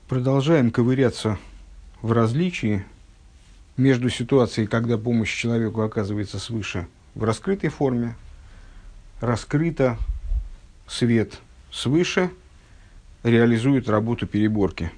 Продолжаем ковыряться в различии между ситуацией, когда помощь человеку оказывается свыше в раскрытой форме, раскрыто свет свыше, реализует работу переборки.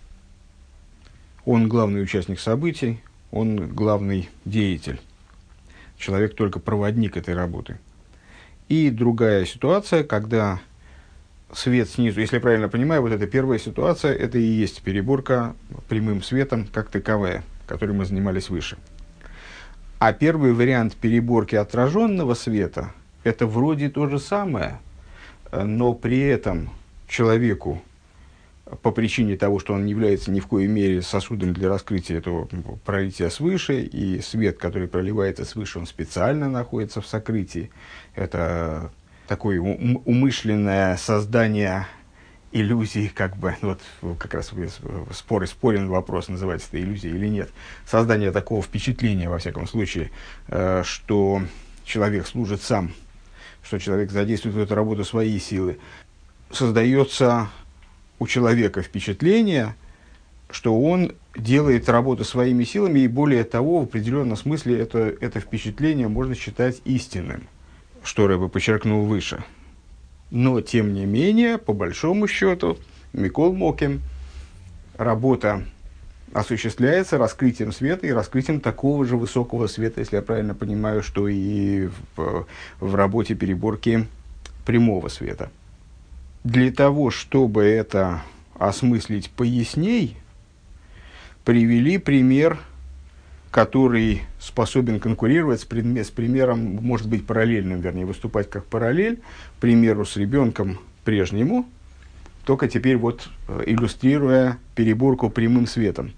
Он главный участник событий, он главный деятель. Человек только проводник этой работы. И другая ситуация, когда свет снизу, если я правильно понимаю, вот эта первая ситуация, это и есть переборка прямым светом, как таковая, которой мы занимались выше. А первый вариант переборки отраженного света, это вроде то же самое, но при этом человеку, по причине того, что он не является ни в коей мере сосудом для раскрытия этого пролития свыше, и свет, который проливается свыше, он специально находится в сокрытии. Это такое умышленное создание иллюзии, как бы, вот как раз спорен вопрос, называется это иллюзия или нет. Создание такого впечатления, во всяком случае, что человек служит сам, что человек задействует в эту работу свои силы. Создается у человека впечатление, что он делает работу своими силами, и более того, в определенном смысле это впечатление можно считать истинным, что Рэбе подчеркнул выше. Но, тем не менее, по большому счету, Микол Моким, работа осуществляется раскрытием света и раскрытием такого же высокого света, если я правильно понимаю, что и в работе переборки прямого света. Для того, чтобы это осмыслить поясней, привели пример, который способен конкурировать с примером, может быть, параллельным, вернее, выступать как параллель, примеру с ребенком прежнему, только теперь вот иллюстрируя переборку прямым светом.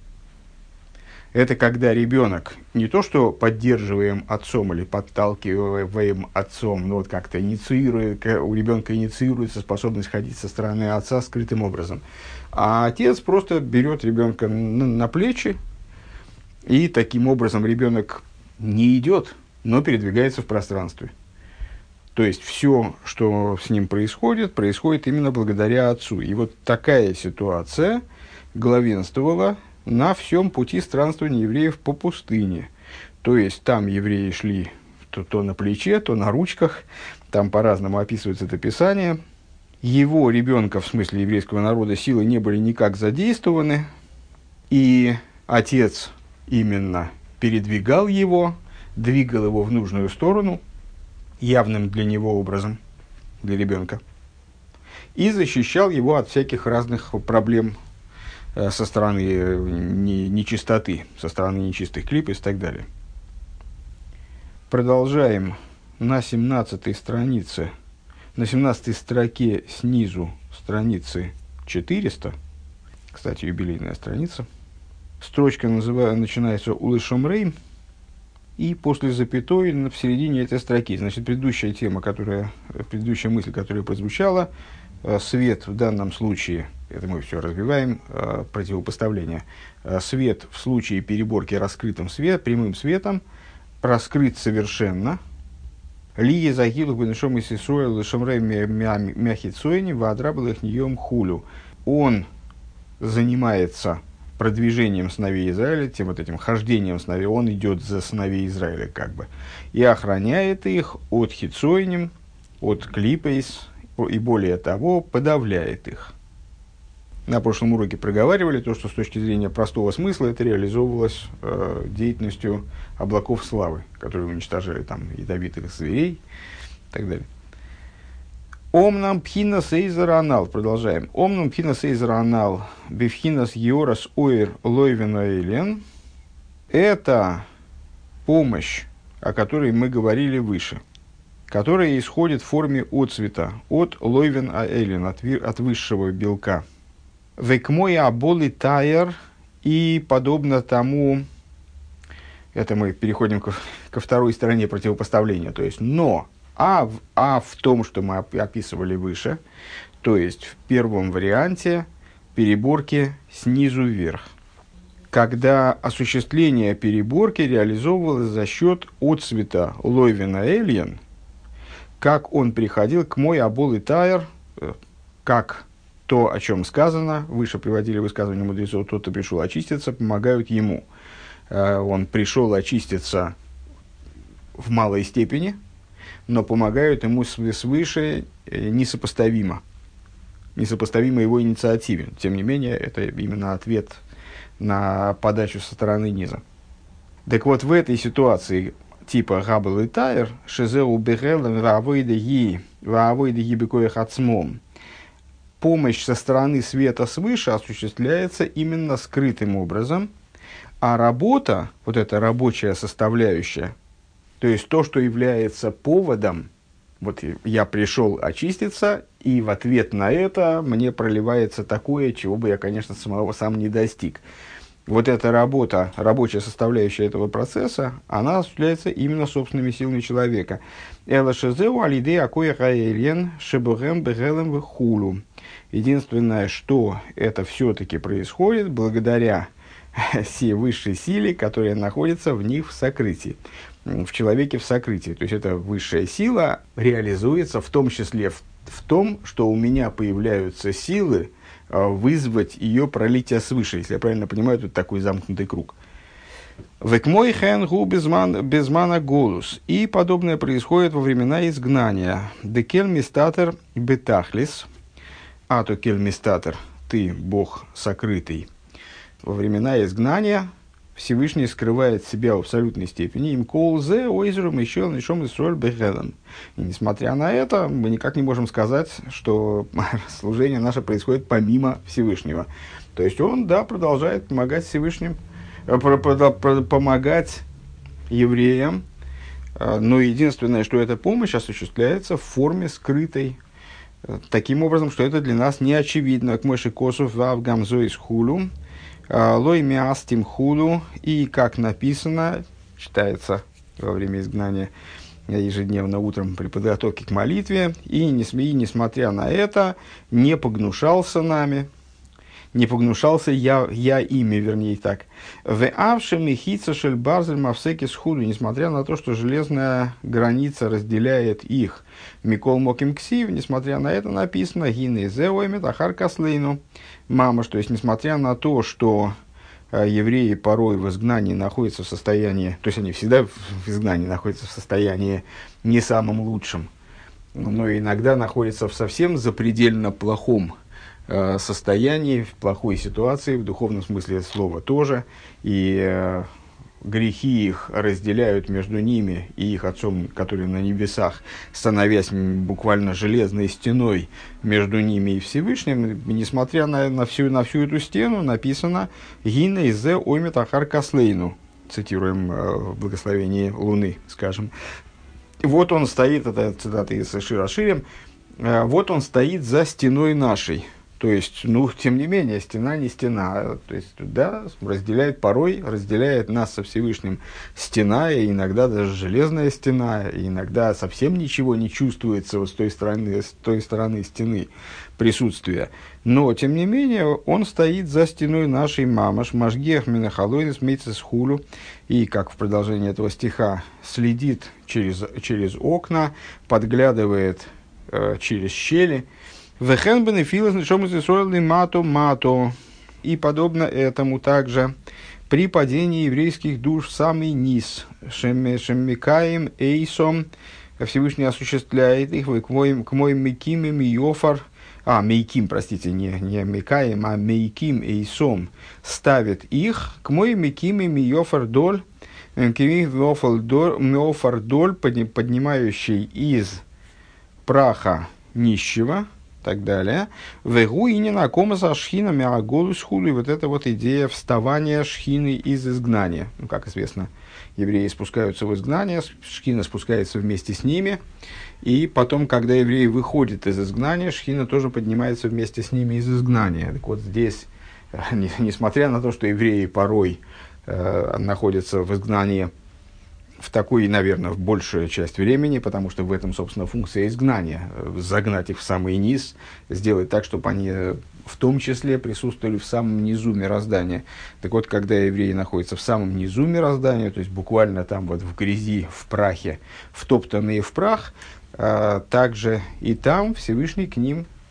Это когда ребенок не то что поддерживаем отцом или подталкиваем отцом, но вот как-то инициирует, у ребенка инициируется способность ходить со стороны отца скрытым образом, а отец просто берет ребенка на плечи, и таким образом ребенок не идет, но передвигается в пространстве. То есть все, что с ним происходит, происходит именно благодаря отцу. И вот такая ситуация главенствовала на всем пути странствования евреев по пустыне. То есть там евреи шли то на плече, то на ручках, там по-разному описывается это Писание. Его ребенка, в смысле еврейского народа, силы не были никак задействованы, и отец именно передвигал его, двигал его в нужную сторону, явным для него образом, для ребенка, и защищал его от всяких разных проблем со стороны нечистоты, со стороны нечистых клипес и так далее. Продолжаем на 17-й странице, на 17-й строке снизу страницы 400, кстати, юбилейная страница. Строчка начинается «Улышом рейм», и после запятой в середине этой строки. Значит, предыдущая мысль, которая прозвучала, свет в данном случае, это мы все разбиваем, противопоставление, свет в случае переборки раскрытым прямым светом, раскрыт совершенно, «Лие загилу бенешом и сисуэ лышом рейм мяхицойни вадрабал их ньем хулю». Он занимается продвижением сыновей Израиля, тем вот этим хождением сыновей, он идет за сыновей Израиля как бы, и охраняет их от хицойним, от клипейс, и более того, подавляет их. На прошлом уроке проговаривали то, что с точки зрения простого смысла это реализовывалось деятельностью облаков славы, которые уничтожали там ядовитых зверей и так далее. Омнам пхинас эйзер анал. Продолжаем. Омнам пхинас эйзер анал бифхинас йорас оир лойвена элен. Это помощь, о которой мы говорили выше, которая исходит в форме отцвета, от лойвен элен, от высшего белка. Векмой аболи тайер, и подобно тому, это мы переходим ко второй стороне противопоставления, то есть но. А в том, что мы описывали выше, то есть в первом варианте переборки снизу вверх, когда осуществление переборки реализовывалось за счет отцвета лойвена эльен, как он приходил к мой абол и тайр, как то, о чем сказано, выше приводили высказывание мудрецов, тот, кто пришел очиститься, помогают ему. Он пришел очиститься в малой степени, но помогают ему свыше несопоставимо его инициативе. Тем не менее, это именно ответ на подачу со стороны низа. Так вот, в этой ситуации типа Габл и Тайр, Шезеу Бехелем Ваавойдеги Бекоях Ацмом, помощь со стороны света свыше осуществляется именно скрытым образом, а работа, вот эта рабочая составляющая, то есть то, что является поводом, вот я пришел очиститься, и в ответ на это мне проливается такое, чего бы я, конечно, сам не достиг. Вот эта работа, рабочая составляющая этого процесса, она осуществляется именно собственными силами человека. Единственное, что это все-таки происходит благодаря сей высшей силе, которая находится в них в сокрытии, в человеке в сокрытии. То есть эта высшая сила реализуется в том числе в том, что у меня появляются силы вызвать ее пролитие свыше, если я правильно понимаю, тут такой замкнутый круг. Векмой хэн гу безмана голус. И подобное происходит во времена изгнания. Декель мистатер бетахлис. А то кель мистатер, ты, Бог сокрытый. Во времена изгнания Всевышний скрывает себя в абсолютной степени. Им колзе ойзером еще нишом исроль бехелем. И несмотря на это, мы никак не можем сказать, что служение наше происходит помимо Всевышнего. То есть он, да, продолжает помогать Всевышним, помогать евреям, но единственное, что эта помощь осуществляется в форме скрытой, таким образом, что это для нас не очевидно. К мыши косов вав гамзо из хулу. Лой миастим худу, и как написано, читается во время изгнания ежедневно утром при подготовке к молитве, и несмотря на это, не погнушался нами, не погнушался я ими, вернее так. В авшем и хитсашель барзель мавсеки схуду, несмотря на то, что железная граница разделяет их. Микол моким ксив, несмотря на это написано гины зеоймет ахар каслейну. Мама, то есть, несмотря на то, что евреи порой в изгнании находятся в состоянии, то есть они всегда в изгнании находятся в состоянии не самым лучшим, но иногда находятся в совсем запредельно плохом состоянии, в плохой ситуации, в духовном смысле слова тоже, и грехи их разделяют между ними и их Отцом, который на небесах, становясь буквально железной стеной между ними и Всевышним. Несмотря на всю эту стену, написано «Гина изе оймет ахар каслейну», цитируем в благословении Луны, скажем. Вот он стоит, это цитата из Шира Ширим, вот он стоит за стеной нашей. То есть, тем не менее, стена не стена. То есть, да, порой разделяет нас со Всевышним стена, и иногда даже железная стена, и иногда совсем ничего не чувствуется вот с той стороны стены присутствия. Но, тем не менее, он стоит за стеной нашей мамаш, машгех минахалойнес мейцес хулю, и, как в продолжении этого стиха, следит через окна, подглядывает через щели. Вехен бенефилас нишом из Исроэль мато. И подобно этому также при падении еврейских душ в самый низ. Шеммикаем эйсом. Всевышний осуществляет их. К моим мейким и мейофар. Мейким, простите, не мейкаем, а мейким эйсом. Ставит их. К моим мейким и мейофар доль. Мейофар доль, поднимающий из праха нищего. Так далее. Вегу и не на комаса шхина миаголу схуду. И вот эта вот идея вставания шхины из изгнания. Как известно, евреи спускаются в изгнание, шхина спускается вместе с ними. И потом, когда евреи выходят из изгнания, шхина тоже поднимается вместе с ними из изгнания. Так вот здесь, несмотря на то, что евреи порой находятся в изгнании в такой, наверное, в большую часть времени, потому что в этом, собственно, функция изгнания. Загнать их в самый низ, сделать так, чтобы они в том числе присутствовали в самом низу мироздания. Так вот, когда евреи находятся в самом низу мироздания, то есть буквально там вот в грязи, в прахе, втоптанные в прах, также и там Всевышний к ним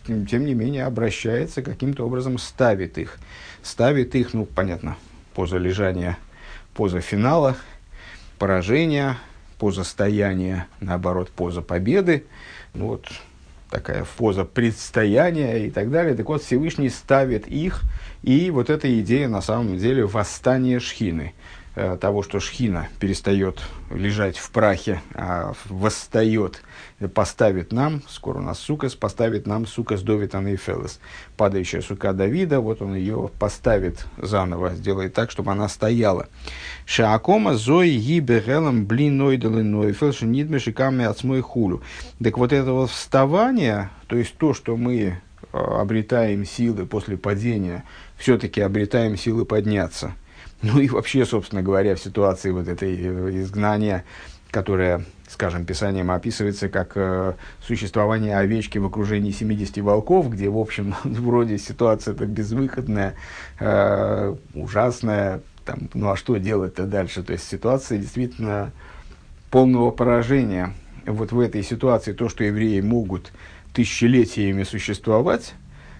тем не менее, обращается, каким-то образом ставит их. Ставит их, ну, понятно, поза лежания, поза финала, поражения, поза стояния, наоборот, поза победы. Ну, вот такая поза предстояния и так далее. Так вот, Всевышний ставит их, и вот эта идея, на самом деле, восстания Шхины. Того, что Шхина перестает лежать в прахе, а восстает, поставит нам, скоро у нас сукас, поставит нам сукас Довид Анейфелес. Падающая сука Давида, вот он ее поставит заново, сделает так, чтобы она стояла. Шаакома зои гиберелом блин нойдалы нойфел шинидмеши каме отсмой хулю. Так вот это вот вставание, то есть то, что мы обретаем силы после падения, все-таки обретаем силы подняться. Ну и вообще, собственно говоря, в ситуации вот этой изгнания, которое, скажем, Писанием описывается как существование овечки в окружении 70 волков, где, в общем, вроде ситуация-то безвыходная, ужасная, там, ну а что делать-то дальше? То есть ситуация действительно полного поражения. Вот в этой ситуации то, что евреи могут тысячелетиями существовать,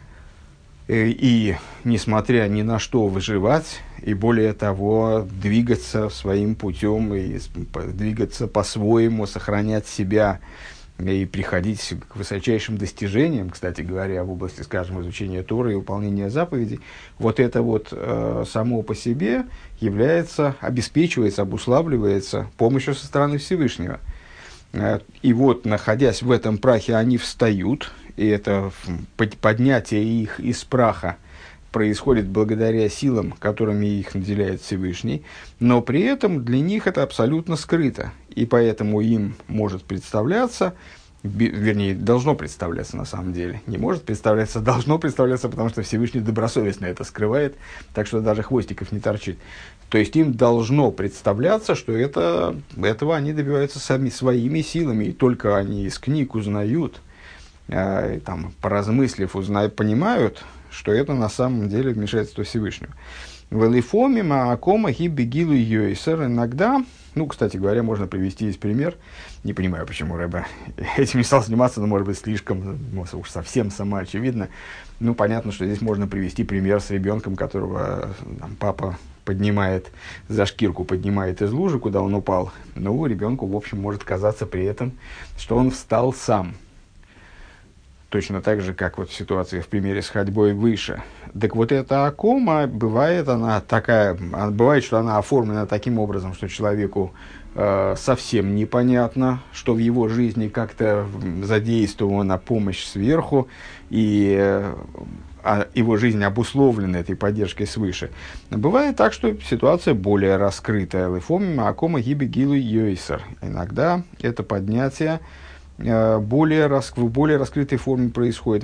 и, несмотря ни на что, выживать, и более того, двигаться своим путем, и двигаться по-своему, сохранять себя, и приходить к высочайшим достижениям, кстати говоря, в области, скажем, изучения Торы и выполнения заповедей, вот это вот само по себе является, обеспечивается, обуславливается помощью со стороны Всевышнего. И вот, находясь в этом прахе, они встают, и это поднятие их из праха происходит благодаря силам, которыми их наделяет Всевышний, но при этом для них это абсолютно скрыто, и поэтому им может представляться, вернее, должно представляться на самом деле, не может представляться, должно представляться, потому что Всевышний добросовестно это скрывает, так что даже хвостиков не торчит. То есть им должно представляться, что этого они добиваются сами своими силами, и только они из книг узнают, там, поразмыслив, понимают, что это на самом деле вмешательство Всевышнего. В Элифоме Маакома Хиббегилу Йойсер иногда, ну, кстати говоря, можно привести из пример, не понимаю, почему Рэбе этим не стал заниматься, но, может быть, слишком, уж совсем самоочевидно. Ну, понятно, что здесь можно привести пример с ребенком, которого там, папа поднимает за шкирку, поднимает из лужи, куда он упал. Ну, ребенку, в общем, может казаться при этом, что он встал сам. Точно так же, как вот в ситуации в примере с ходьбой выше. Так вот эта акома, бывает, что она оформлена таким образом, что человеку совсем непонятно, что в его жизни как-то задействована помощь сверху, и его жизнь обусловлена этой поддержкой свыше. Бывает так, что ситуация более раскрытая. Лифомим акома гибегилу йойсер. Иногда это поднятие в более раскрытой форме происходит.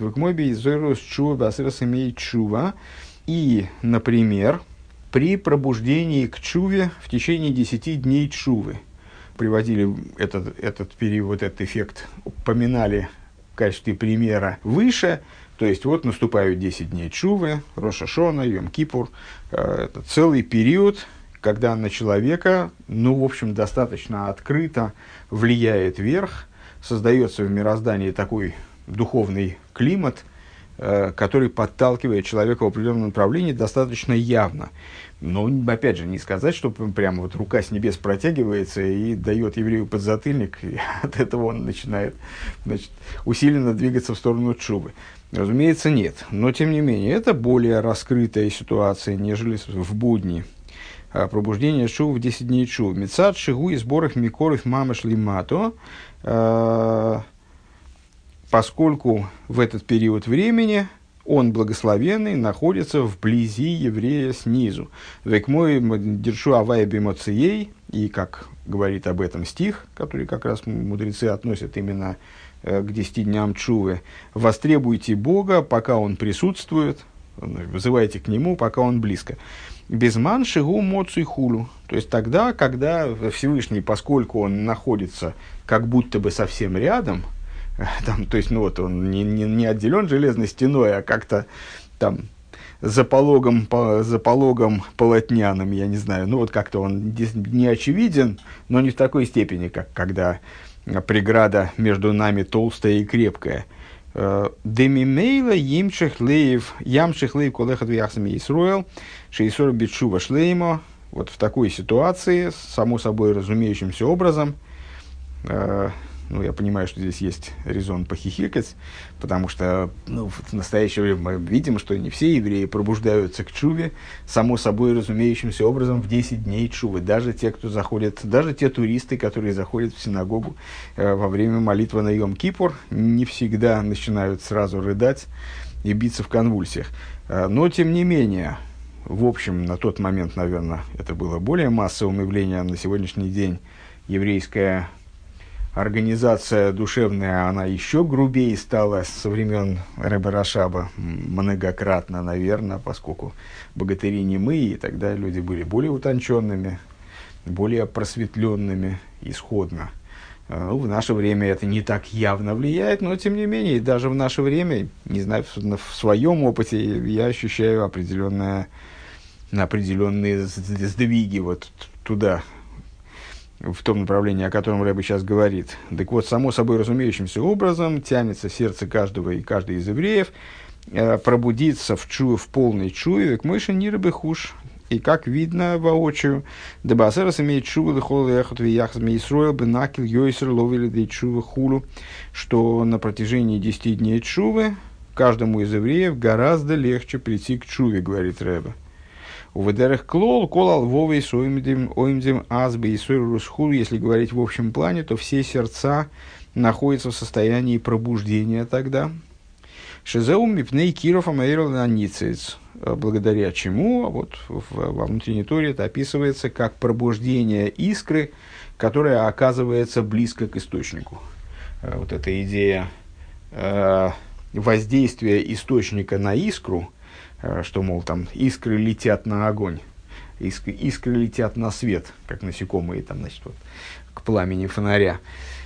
И, например, при пробуждении к чуве в течение 10 дней чувы. Приводили этот период, этот эффект, упоминали в качестве примера выше. То есть, вот наступают 10 дней чувы, Рош ха-Шана, Йом-Кипур. Это целый период, когда на человека, ну, в общем, достаточно открыто влияет верх, создается в мироздании такой духовный климат, который подталкивает человека в определенном направлении достаточно явно. Но, опять же, не сказать, что прямо вот рука с небес протягивается и дает еврею подзатыльник, и от этого он начинает, усиленно двигаться в сторону тшувы. Разумеется, нет. Но, тем не менее, это более раскрытая ситуация, нежели в будни. Пробуждение тшувы в 10 дней тшувы. Мецад шигу и сборах микоров мамаш лимато. Поскольку в этот период времени он благословенный находится вблизи еврея снизу. Век мой держу авая бемоцией, и как говорит об этом стих, который как раз мудрецы относят именно к 10 дням тшувы, востребуйте Бога, пока он присутствует, вызывайте к нему, пока он близко. Безман шигу моцуй хулу. То есть тогда, когда Всевышний, поскольку он находится как будто бы совсем рядом, там, то есть, ну вот он не отделен железной стеной, а как-то там за пологом полотняным, я не знаю, ну вот как-то он не очевиден, но не в такой степени, как когда преграда между нами толстая и крепкая. Демимейла ямших лейв колехат вяхсами Исруэл, шейсор битшува шлеймо. Вот в такой ситуации, само собой разумеющимся образом, я понимаю, что здесь есть резон похихикать, потому что в настоящее время мы видим, что не все евреи пробуждаются к чуве, само собой разумеющимся образом, в 10 дней чувы. Даже те, кто заходит, даже те туристы, которые заходят в синагогу во время молитвы на Йом-Кипур, не всегда начинают сразу рыдать и биться в конвульсиях. Но, тем не менее, в общем, на тот момент, наверное, это было более массовым явлением. На сегодняшний день еврейская организация душевная, она еще грубее стала со времен Ребе Рашаба, многократно, наверное, поскольку богатыри немые, и тогда люди были более утонченными, более просветленными исходно. В наше время это не так явно влияет, но тем не менее, даже в наше время, не знаю, в своем опыте я ощущаю определенные сдвиги вот туда, в том направлении, о котором Рэбе сейчас говорит. Так вот, само собой разумеющимся образом тянется сердце каждого и каждой из евреев пробудиться в полной чуве, к мыши не рыбы хуш. И как видно воочию, дебасерас имеет чувы лихол яхот вияхс мейсруэл бенакил йойсер ловили дей чувы хулу, что на протяжении 10 дней чувы каждому из евреев гораздо легче прийти к чуве, говорит Рэбе. У ведерах клол, колал вовей соимдим азбе и сойрусхул, если говорить в общем плане, то все сердца находятся в состоянии пробуждения тогда. Шизеум мипней киров амаэрл наницец, благодаря чему вот во внутренней торе это описывается как пробуждение искры, которая оказывается близко к источнику. Вот эта идея воздействия источника на искру, что, мол, там искры летят на огонь, искры летят на свет, как насекомые там, значит, вот, к пламени фонаря.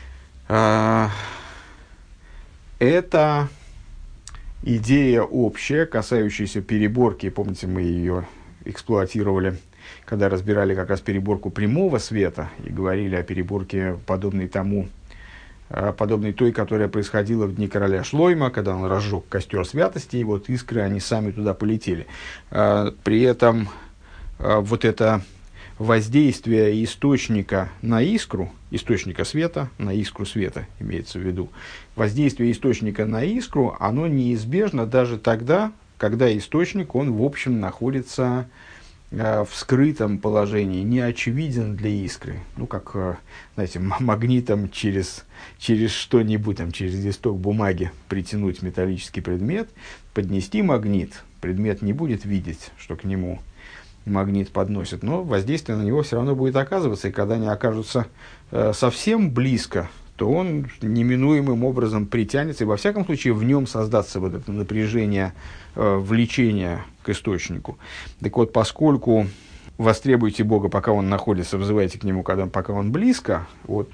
Это идея общая, касающаяся переборки. Помните, мы ее эксплуатировали, когда разбирали как раз переборку прямого света и говорили о переборке, подобной той, которая происходила в дни короля Шлойма, когда он разжег костер святости, и вот искры, они сами туда полетели. При этом вот это воздействие источника на искру, источника света на искру света, имеется в виду, воздействие источника на искру, оно неизбежно даже тогда, когда источник, он в общем находится в скрытом положении, не очевиден для искры. Как, знаете, магнитом через что-нибудь, через листок бумаги притянуть металлический предмет, поднести магнит, предмет не будет видеть, что к нему магнит подносит, но воздействие на него все равно будет оказываться, и когда они окажутся совсем близко, то он неминуемым образом притянется, и во всяком случае в нем создастся вот это напряжение, влечение к источнику. Так вот, поскольку востребуйте Бога, пока Он находится, взывайте к Нему, пока Он близко, вот,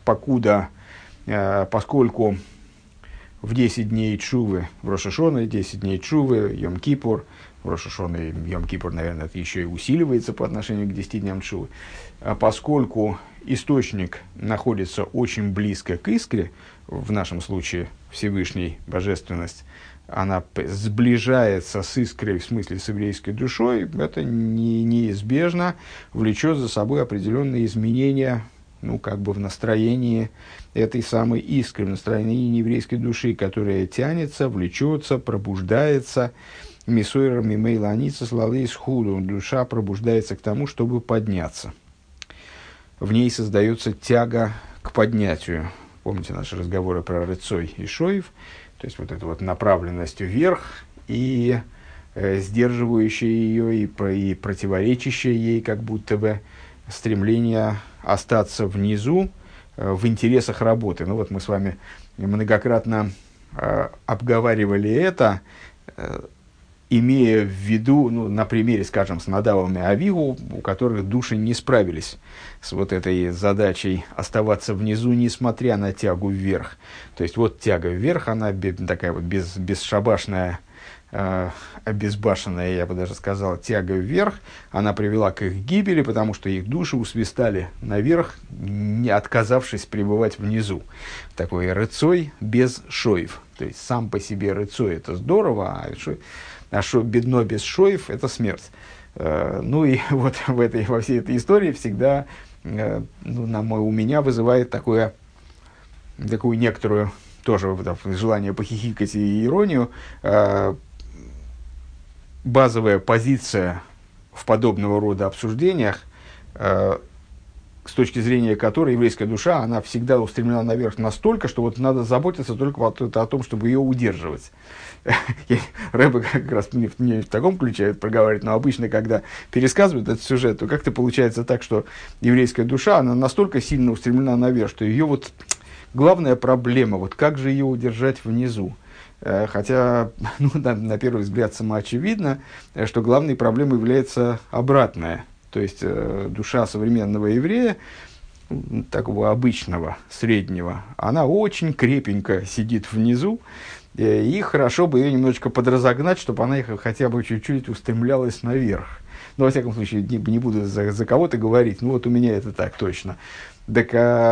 поскольку в 10 дней Тшувы, в Рош ха-Шана, 10 дней Тшувы, Йом-Кипур, в Рош ха-Шана и Йом-Кипур, наверное, это еще и усиливается по отношению к 10 дням Тшувы, поскольку источник находится очень близко к искре, в нашем случае Всевышний, Божественность, она сближается с искрой, в смысле с еврейской душой, это неизбежно влечет за собой определенные изменения, в настроении этой самой искры, в настроении еврейской души, которая тянется, влечется, пробуждается. Мисойра мимейла аницис лалейс худу. Душа пробуждается к тому, чтобы подняться. В ней создается тяга к поднятию. Помните наши разговоры про Рыцой и Шоев? То есть, вот эта вот направленность вверх и сдерживающая ее и противоречащая ей, как будто бы, стремление остаться внизу в интересах работы. Мы с вами многократно обговаривали это, имея в виду, на примере, скажем, с Надавом и Авигу, у которых души не справились с вот этой задачей оставаться внизу, несмотря на тягу вверх. То есть, вот тяга вверх, она такая вот бесшабашная обезбашенная, я бы даже сказал, тяга вверх, она привела к их гибели, потому что их души усвистали наверх, не отказавшись пребывать внизу. Такой рыцой без шоев. То есть сам по себе рыцой это здорово, бедно без шоев это смерть. Ну и вот во всей этой истории всегда у меня вызывает такую некоторую тоже желание похихикать и иронию. Базовая позиция в подобного рода обсуждениях, с точки зрения которой еврейская душа, она всегда устремлена наверх настолько, что вот надо заботиться только о том, чтобы ее удерживать. Рэбе как раз мне в таком ключе проговаривает, но обычно, когда пересказывают этот сюжет, то как-то получается так, что еврейская душа, она настолько сильно устремлена наверх, что ее вот главная проблема, вот как же ее удержать внизу. Хотя, на первый взгляд, самоочевидно, что главной проблемой является обратная. То есть, душа современного еврея, такого обычного, среднего, она очень крепенько сидит внизу, и хорошо бы ее немножечко подразогнать, чтобы она хотя бы чуть-чуть устремлялась наверх. Но, во всяком случае, не буду за кого-то говорить, вот у меня это так точно. Так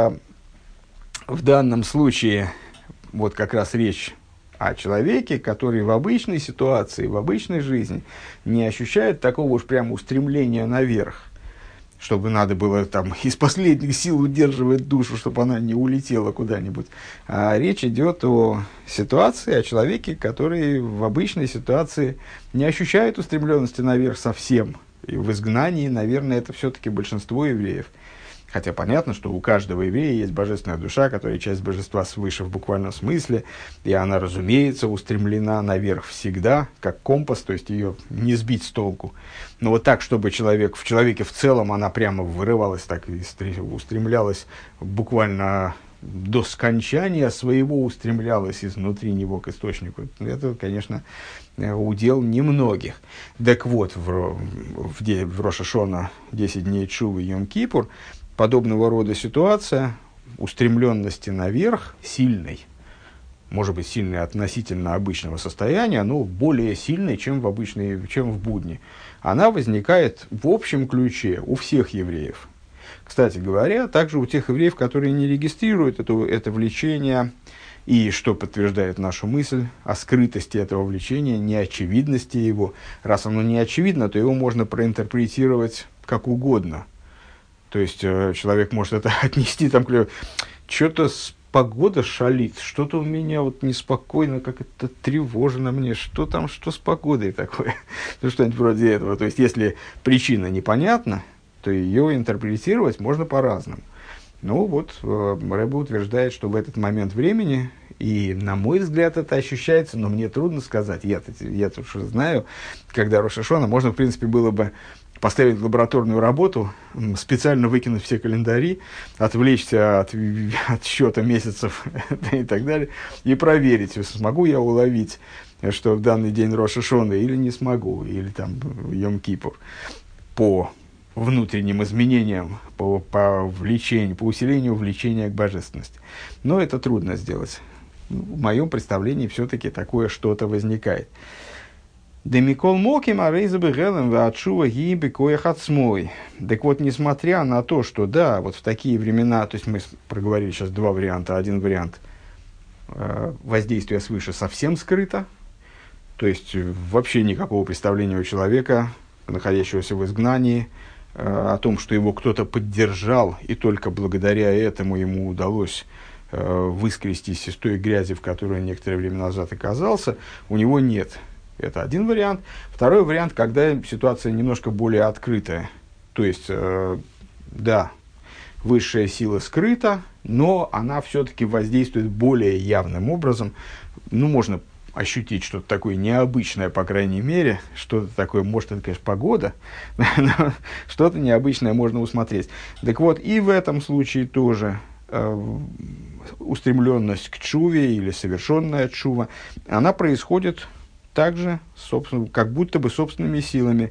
в данном случае, вот как раз речь о человеке, который в обычной ситуации, в обычной жизни не ощущает такого уж прямо устремления наверх, чтобы надо было там из последних сил удерживать душу, чтобы она не улетела куда-нибудь. А речь идет о ситуации, о человеке, который в обычной ситуации не ощущает устремленности наверх совсем. И в изгнании, наверное, это все-таки большинство евреев. Хотя понятно, что у каждого еврея есть божественная душа, которая часть божества свыше в буквальном смысле, и она, разумеется, устремлена наверх всегда, как компас, то есть ее не сбить с толку. Но вот так, чтобы в человеке в целом она прямо вырывалась, так и устремлялась буквально до скончания своего, устремлялась изнутри него к источнику. Это, конечно, удел немногих. Так вот, в Рош ха-Шана 10 дней Тшувы Йом-Кипур подобного рода ситуация устремленности наверх сильной, может быть, сильной относительно обычного состояния, но более сильной, чем в будни. Она возникает в общем ключе у всех евреев. Кстати говоря, также у тех евреев, которые не регистрируют это влечение, и что подтверждает нашу мысль о скрытости этого влечения, неочевидности его. Раз оно не очевидно, то его можно проинтерпретировать как угодно. То есть, человек может это отнести там, что-то погода шалит, что-то у меня вот неспокойно, как это тревожно мне, что с погодой такое, ну что-нибудь вроде этого. То есть, если причина непонятна, то ее интерпретировать можно по-разному. Ну вот, Рэбе утверждает, что в этот момент времени, и на мой взгляд это ощущается, но мне трудно сказать, я-то уж знаю, когда Рош ха-Шана, можно, в принципе, было бы поставить лабораторную работу, специально выкинуть все календари, отвлечься от счета месяцев и так далее, и проверить, смогу я уловить, что в данный день Рош ха-Шана или не смогу, или там Йом-Кипур, по внутренним изменениям, по влечению, по усилению влечения к божественности. Но это трудно сделать. В моем представлении все-таки такое что-то возникает. Демикол моким арейзабы гелем ваатшува гиби кояхацмой. Так вот, несмотря на то, что да, вот в такие времена, то есть мы проговорили сейчас два варианта. Один вариант воздействия свыше совсем скрыто, то есть вообще никакого представления у человека, находящегося в изгнании, о том, что его кто-то поддержал, и только благодаря этому ему удалось выскрестись из той грязи, в которой он некоторое время назад оказался, у него нет. Это один вариант. Второй вариант, когда ситуация немножко более открытая. То есть, да, высшая сила скрыта, но она все-таки воздействует более явным образом. Ну, можно ощутить что-то такое необычное, по крайней мере, что-то такое, может, это, конечно, погода, но что-то необычное можно усмотреть. Так вот, и в этом случае тоже устремленность к чуве или совершенная чува, она происходит также, собственно, как будто бы собственными силами.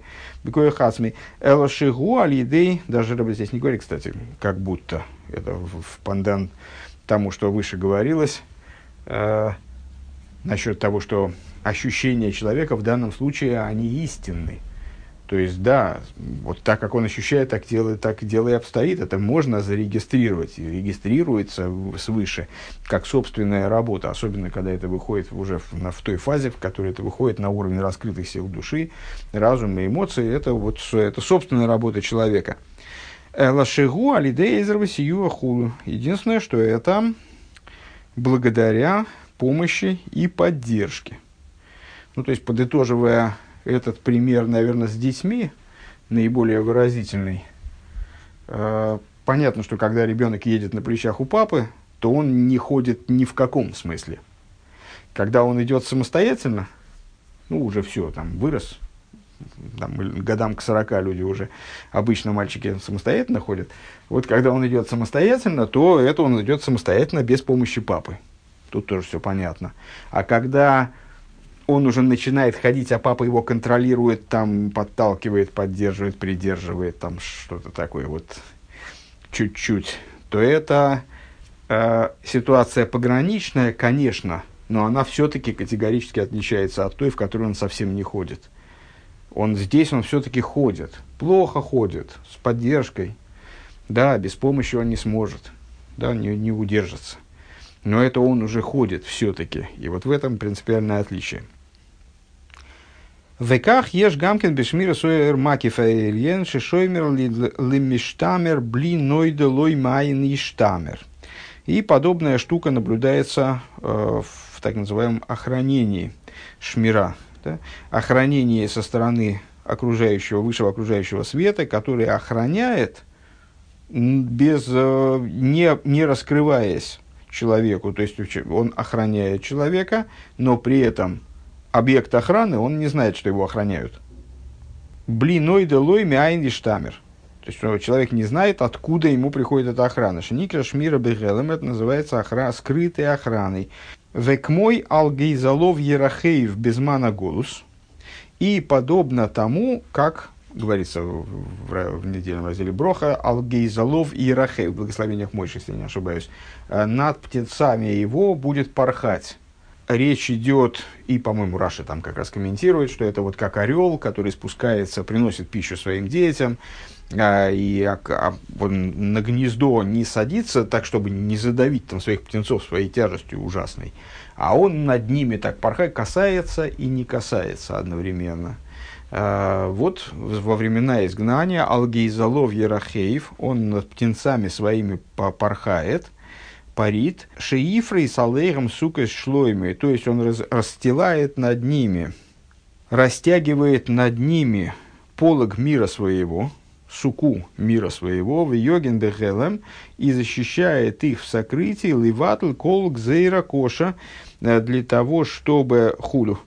Элошигу алидей, даже Рэбе здесь не говорит, кстати, как будто, это в пандан тому, что выше говорилось, насчет того, что ощущения человека в данном случае, они истинны. То есть, да, вот так, как он ощущает, так дело и обстоит. Это можно зарегистрировать. И регистрируется свыше, как собственная работа. Особенно, когда это выходит уже в той фазе, в которой это выходит на уровень раскрытых сил души, разума и эмоций. Это собственная работа человека. Лашигу алидея изервасию ахулу. Единственное, что это благодаря помощи и поддержке. Ну, то есть, подытоживая этот пример, наверное, с детьми, наиболее выразительный. Понятно, что когда ребенок едет на плечах у папы, то он не ходит ни в каком смысле. Когда он идет самостоятельно, ну, уже все, там, вырос, там, годам к 40 люди уже, обычно мальчики самостоятельно ходят. Вот когда он идет самостоятельно, то это он идет самостоятельно без помощи папы. Тут тоже все понятно. А когда он уже начинает ходить, а папа его контролирует, там, подталкивает, поддерживает, придерживает, там, что-то такое вот чуть-чуть, то это ситуация пограничная, конечно, но она все-таки категорически отличается от той, в которой он совсем не ходит. Здесь он все-таки ходит, плохо ходит, с поддержкой. Да, без помощи он не сможет, да, не удержится. Но это он уже ходит все-таки. И вот в этом принципиальное отличие. Веках еш гамкин бешмира соер макифа эльен шишоймер лимиштамер бли нойде лой майен иштамер. И подобная штука наблюдается в так называемом охранении шмира. Да? Охранении со стороны высшего окружающего света, который охраняет, не раскрываясь человеку. То есть он охраняет человека, но при этом объект охраны, он не знает, что его охраняют. Блиной делой мяйн штамер. То есть человек не знает, откуда ему приходит эта охрана. Шникра шмира бегелем, это называется скрытой охраной. Векмой алгейзалов ерахеев безмана голус. И подобно тому, как говорится в недельном разделе Броха, алгейзалов ерахеев, в благословениях Мойши, если не ошибаюсь, над птенцами его будет порхать. Речь идет, и, по-моему, Раши там как раз комментирует, что это вот как орел, который спускается, приносит пищу своим детям, и он на гнездо не садится так, чтобы не задавить там своих птенцов своей тяжестью ужасной, а он над ними так порхает, касается и не касается одновременно. Вот во времена изгнания алгейзалов ерахеев, он над птенцами своими порхает, парит, шеифрой с алейгом сукой шлоймой, то есть он расстилает над ними, растягивает над ними полог мира своего, суку мира своего, в йоген бехелем, и защищает их в сокрытии, ливатль кол гзейра коша, для того, чтобы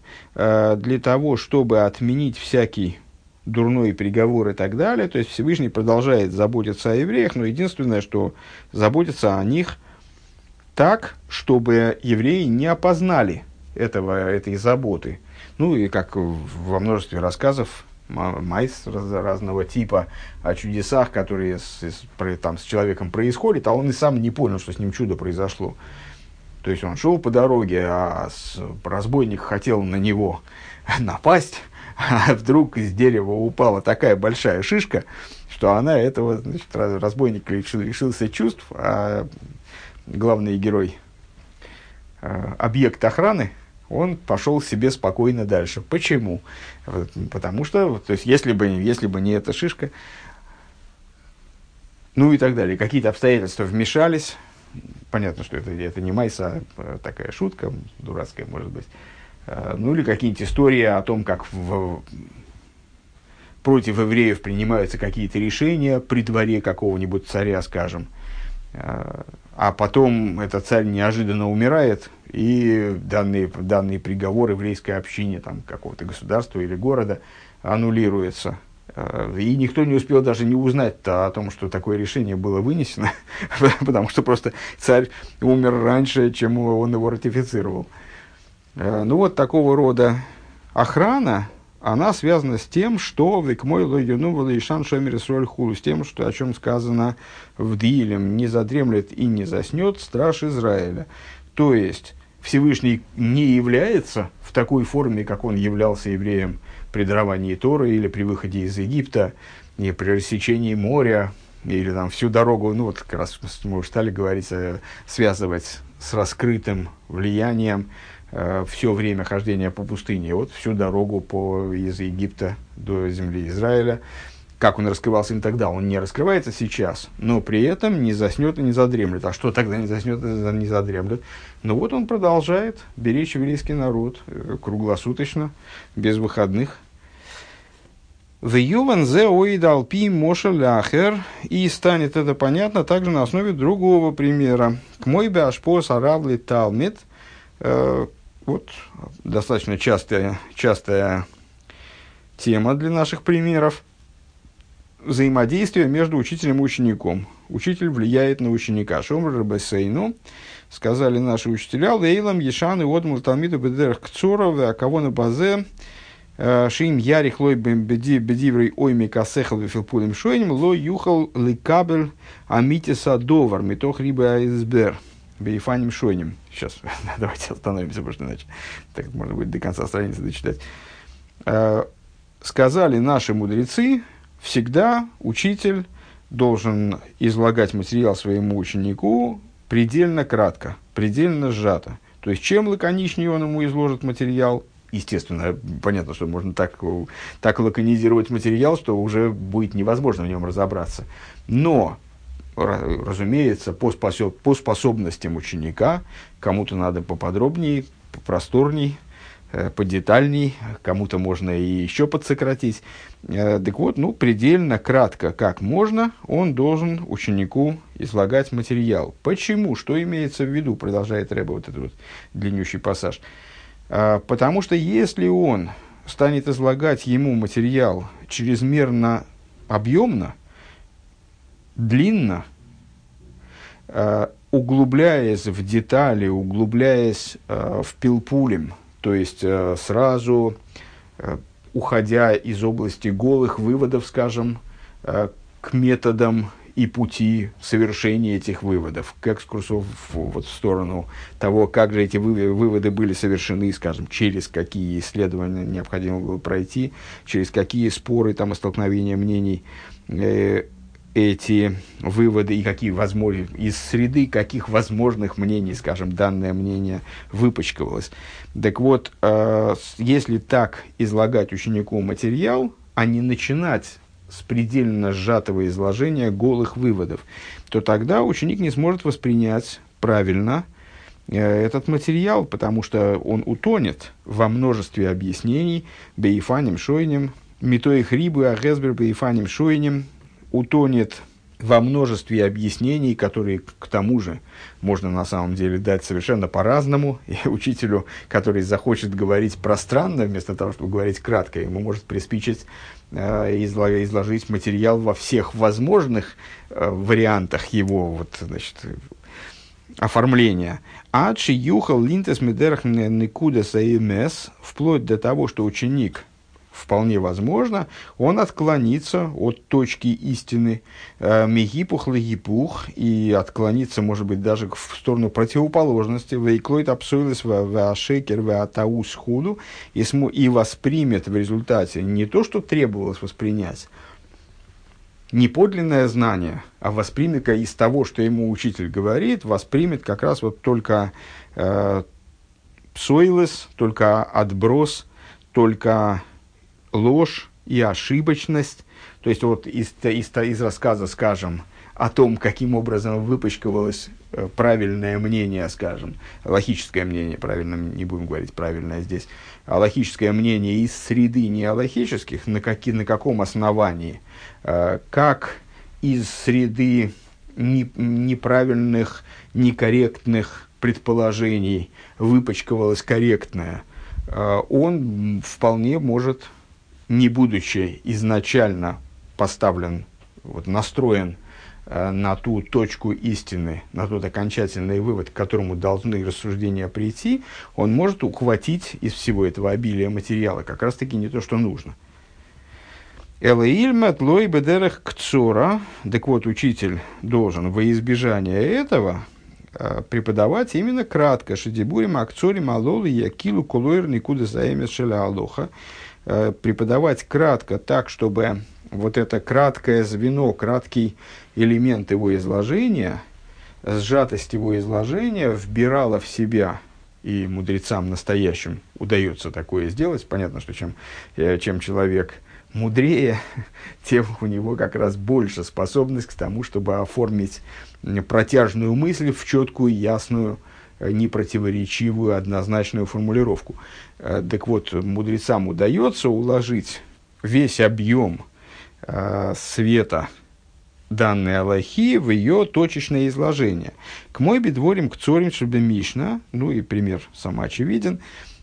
отменить всякий дурной приговор и так далее. То есть Всевышний продолжает заботиться о евреях, но единственное, что заботится о них так, чтобы евреи не опознали этой заботы. Ну и как во множестве рассказов майс разного типа о чудесах, которые с человеком происходят, а он и сам не понял, что с ним чудо произошло. То есть он шел по дороге, а разбойник хотел на него напасть, а вдруг из дерева упала такая большая шишка, что она этого, значит, разбойник лишился чувств, а главный герой, объект охраны, он пошел себе спокойно дальше. Почему? Потому что, то есть, если бы не эта шишка, ну и так далее, какие-то обстоятельства вмешались. Понятно, что это не майса, а такая шутка, дурацкая, может быть. Ну или какие-нибудь истории о том, как против евреев принимаются какие-то решения при дворе какого-нибудь царя, скажем. А потом этот царь неожиданно умирает, и данные приговоры еврейской общине там, какого-то государства или города аннулируются. И никто не успел даже не узнать-то о том, что такое решение было вынесено, потому что просто царь умер раньше, чем он его ратифицировал. Ну вот такого рода охрана, она связана с тем, что с тем, что, о чем сказано в Дилем, не задремлет и не заснет страж Израиля. То есть Всевышний не является в такой форме, как он являлся евреем при даровании Торы или при выходе из Египта, и при рассечении моря, или там всю дорогу, ну вот как раз мы уже стали говорить, связывать с раскрытым влиянием все время хождения по пустыне, вот всю дорогу из Египта до земли Израиля, как он раскрывался им тогда, он не раскрывается сейчас, но при этом не заснет и не задремлет. А что тогда не заснет и не задремлет? Ну вот он продолжает беречь еврейский народ круглосуточно, без выходных. «Вьюван зе оидалпи моша ляхер», и станет это понятно также на основе другого примера. «К мой башпос аравли талмит». Вот достаточно частая тема для наших примеров. Взаимодействие между учителем и учеником. Учитель влияет на ученика. Шомр рабесейну, сказали наши учителя, лейлам ешан и одмул талмиду бедерах кцуров, а кого на базе, шим ярих лой бедиврей ойми касехал вифилпулем шойним, ло юхал ликабель амитиса довар, метох риба айсбер, бейфаним шойним. Сейчас, давайте остановимся, потому что иначе так можно будет до конца страницы дочитать. Сказали наши мудрецы, всегда учитель должен излагать материал своему ученику предельно кратко, предельно сжато. То есть, чем лаконичнее он ему изложит материал, естественно, понятно, что можно так лаконизировать материал, что уже будет невозможно в нем разобраться. Но, разумеется, по способностям ученика, кому-то надо поподробнее, попросторней, подетальней, кому-то можно и еще подсократить. Так вот, предельно кратко, как можно, он должен ученику излагать материал. Почему? Что имеется в виду? Продолжает Ребе вот этот вот длиннющий пассаж. Потому что если он станет излагать ему материал чрезмерно объемно, длинно, углубляясь в детали, углубляясь в пилпулем, то есть сразу уходя из области голых выводов, скажем, к методам и пути совершения этих выводов, к экскурсу в сторону того, как же эти выводы были совершены, скажем, через какие исследования необходимо было пройти, через какие споры там, и столкновения мнений эти выводы и какие возможные, из среды каких возможных мнений, скажем, данное мнение выпачкивалось. Так вот, если так излагать ученику материал, а не начинать с предельно сжатого изложения голых выводов, то тогда ученик не сможет воспринять правильно этот материал, потому что он утонет во множестве объяснений, бейфаним шойнем, митоих рибы, агезбер бейфаним шойнем, утонет во множестве объяснений, которые, к тому же, можно на самом деле дать совершенно по-разному. И учителю, который захочет говорить пространно, вместо того, чтобы говорить кратко, ему может приспичить изложить материал во всех возможных вариантах его оформления. Адши юхал линтес медерах никуда саимес, вплоть до того, что ученик, вполне возможно, он отклонится от точки истины мегипух лагипух и отклонится, может быть, даже в сторону противоположности вейклойт абсойлес веашекер веатаус худу и воспримет в результате не то, что требовалось воспринять, не подлинное знание, а воспримет из того, что ему учитель говорит, воспримет как раз вот только псойлес, только отброс, только ложь и ошибочность. То есть вот из рассказа, скажем, о том, каким образом выпачкивалось правильное мнение, скажем, логическое мнение, правильно, не будем говорить правильное здесь, а логическое мнение из среды неалогических, на каком основании, как из среды неправильных, некорректных предположений выпачкивалось корректное, он вполне может, не будучи изначально поставлен, настроен на ту точку истины, на тот окончательный вывод, к которому должны рассуждения прийти, он может ухватить из всего этого обилия материала как раз-таки не то, что нужно. Элеильмет лой бедерех кцора, так вот, учитель должен во избежание этого преподавать именно кратко. Шедибурим, акцорим, алолы, якилу, колойр, никуда заэмес шеля алоха. Преподавать кратко так, чтобы вот это краткое звено, краткий элемент его изложения, сжатость его изложения вбирала в себя, и мудрецам настоящим удается такое сделать. Понятно, что чем человек мудрее, тем у него как раз больше способность к тому, чтобы оформить протяжную мысль в четкую, ясную, непротиворечивую, однозначную формулировку. Так вот, мудрецам удается уложить весь объем света данной алахи в ее точечное изложение. К мой бедворим, к цорим, чтобы Мишна, ну и пример самоочевиден,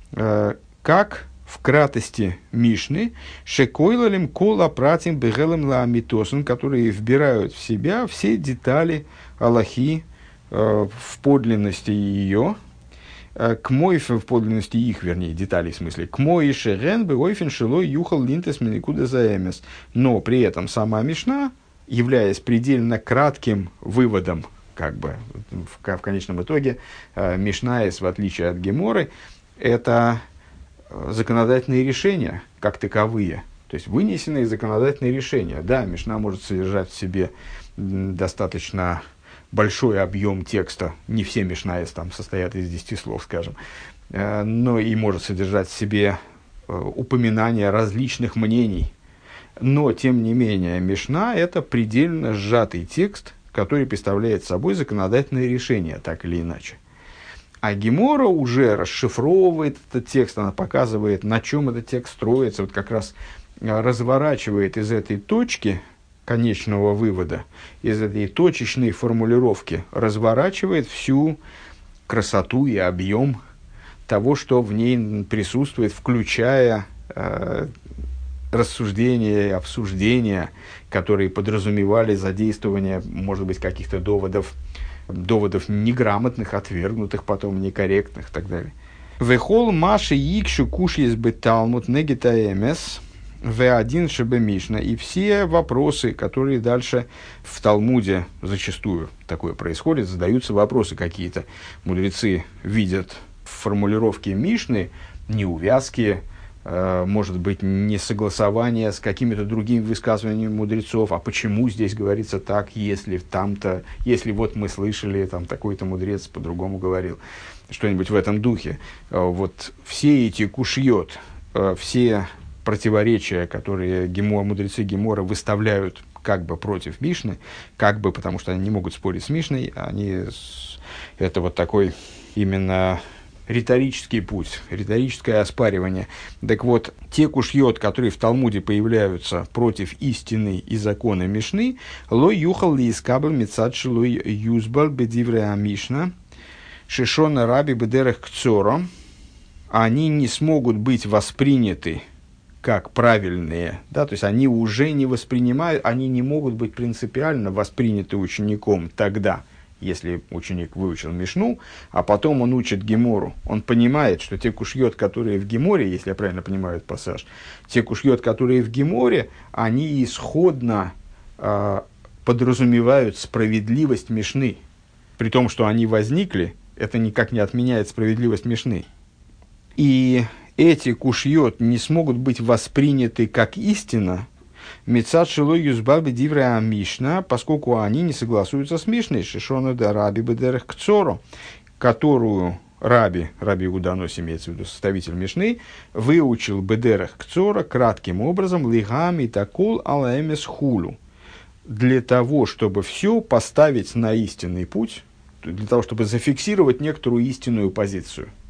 как в кратости Мишны, шекойлалим кола пратим бегелем ламитосун, которые вбирают в себя все детали алахи в подлинности ее, к мой в подлинности их, вернее, деталей в смысле, к мой шерен бы ойфен шилой юхал линтес миникуда заэмес. Но при этом сама Мишна, являясь предельно кратким выводом, как бы в конечном итоге, Мишнаес, в отличие от Геморы, это законодательные решения, как таковые, то есть вынесенные законодательные решения. Да, Мишна может содержать в себе достаточно большой объем текста, не все Мишнаес там состоят из 10 слов, скажем, но и может содержать в себе упоминания различных мнений. Но, тем не менее, Мишна – это предельно сжатый текст, который представляет собой законодательное решение, так или иначе. А Гемора уже расшифровывает этот текст, она показывает, на чем этот текст строится, вот как раз разворачивает из этой точки конечного вывода, из этой точечной формулировки, разворачивает всю красоту и объем того, что в ней присутствует, включая рассуждения и обсуждения, которые подразумевали задействование, может быть, каких-то доводов неграмотных, отвергнутых, потом некорректных и так далее. Вехол маши икшу кушьес бы талмуд негитаэмес в1 шебе Мишна. И все вопросы, которые дальше в Талмуде зачастую такое происходит, задаются вопросы какие-то. Мудрецы видят в формулировке Мишны неувязки, может быть, несогласование с какими-то другими высказываниями мудрецов, а почему здесь говорится так, если там-то, если вот мы слышали, там такой-то мудрец по-другому говорил, что-нибудь в этом духе. Вот все эти кушьет, все противоречия, которые мудрецы Гемора выставляют как бы против Мишны, как бы, потому что они не могут спорить с Мишной, это вот такой именно риторический путь, риторическое оспаривание. Так вот, те кушьет, которые в Талмуде появляются против истины и закона Мишны, лой юхал ли искабл мецадши лой юзбал бедивреа Мишна, шишона раби бедерех кцоро, они не смогут быть восприняты как правильные, да, то есть они уже не воспринимают, они не могут быть принципиально восприняты учеником тогда, если ученик выучил Мишну, а потом он учит Гемору, он понимает, что те кушьет, которые в Геморе, если я правильно понимаю этот пассаж, те кушьет, которые в Геморе, они исходно подразумевают справедливость Мишны. При том, что они возникли, это никак не отменяет справедливость Мишны. И эти кушьет не смогут быть восприняты как истина, Мицад шилой юзбал бедивреа Мишна, поскольку они не согласуются с Мишной, шишона да раби бедерех кцоро, которую раби Уданос, имеется в виду составитель Мишны, выучил бедерех кцоро кратким образом лигам и такул алаэмес хулу, для того, чтобы все поставить на истинный путь, для того, чтобы зафиксировать некоторую истинную позицию.